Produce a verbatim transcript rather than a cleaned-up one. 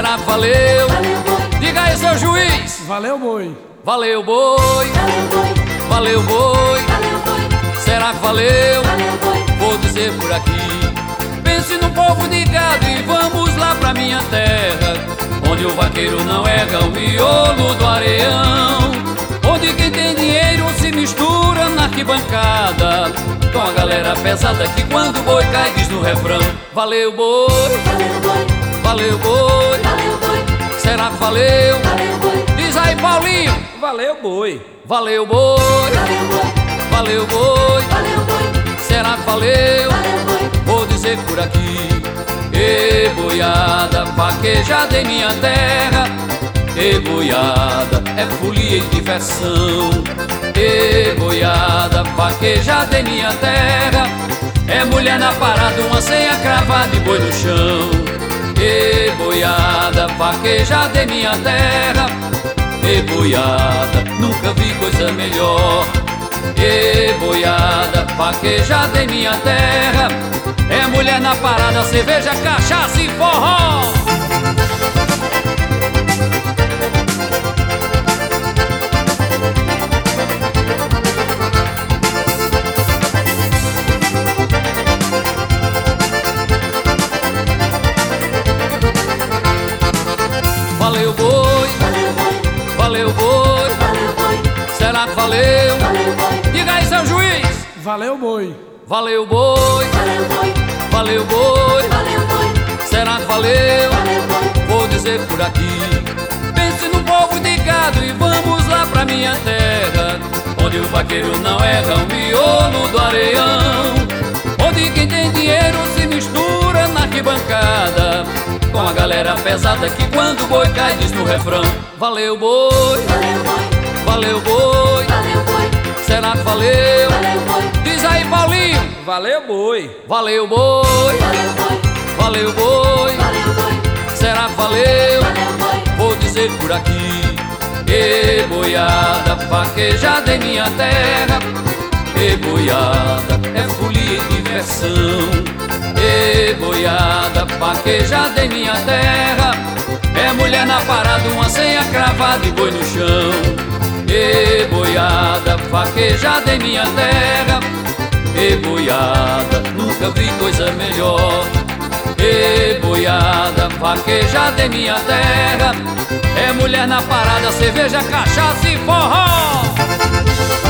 Será que valeu? Valeu, boi. Diga aí, seu juiz. Valeu, boi. Valeu, boi. Valeu, boi. Valeu, boi. Valeu, boi. Será que valeu? Valeu, boi. Vou dizer por aqui. Pense no povo de gado e vamos lá pra minha terra, onde o vaqueiro não erra o miolo do areião, onde quem tem dinheiro se mistura na arquibancada com a galera pesada que quando o boi cai diz no refrão: valeu, boi. Valeu, boi. Valeu, boi. Valeu, boi. Será que valeu? Valeu, boi. Diz aí, Paulinho. Valeu, boi. Valeu, boi. Valeu, boi. Valeu, boi. Valeu, boi. Será que valeu? Valeu, boi. Vou dizer por aqui. Ê, boiada, vaquejada em minha terra. Ê, boiada, é folia e diversão. Ê, boiada, vaquejada em minha terra. É mulher na parada, uma senha cravada e boi no chão. Ê, boiada, vaquejada em minha terra. Ê, boiada, nunca vi coisa melhor. Ê, boiada, vaquejada em minha terra. É mulher na parada, cerveja, cachaça e forró. Valeu, boi. Valeu, boi. Valeu, boi. Valeu, boi. Será que valeu? Valeu, boi. Diga aí, seu juiz. Valeu, boi. Valeu, boi. Valeu, boi. Valeu, boi. Valeu, boi. Será que valeu? Valeu, boi. Vou dizer por aqui. Pense no povo de gado e vamos lá pra minha terra, onde o vaqueiro não erra o miolo do areião, onde quem tem dinheiro se mistura na arquibancada com a galera pesada que quando o boi cai diz no refrão: valeu, boi. Valeu, boi. Valeu, boi. Valeu, boi. Será que valeu? Valeu, boi. Diz aí, Paulinho. Valeu, boi. Valeu, boi. Valeu, boi. Valeu, boi. Valeu, boi. Será que valeu? Valeu, boi. Vou dizer por aqui. Ê, boiada, vaquejada em minha terra. Ê, boiada, é folia e diversão. Ê, boiada, vaquejada em minha terra. É mulher na parada, uma senha cravada e boi no chão. Ê, boiada, vaquejada em minha terra. Ê, boiada, nunca vi coisa melhor. Ê, boiada, vaquejada em minha terra. É mulher na parada, cerveja, cachaça e forró.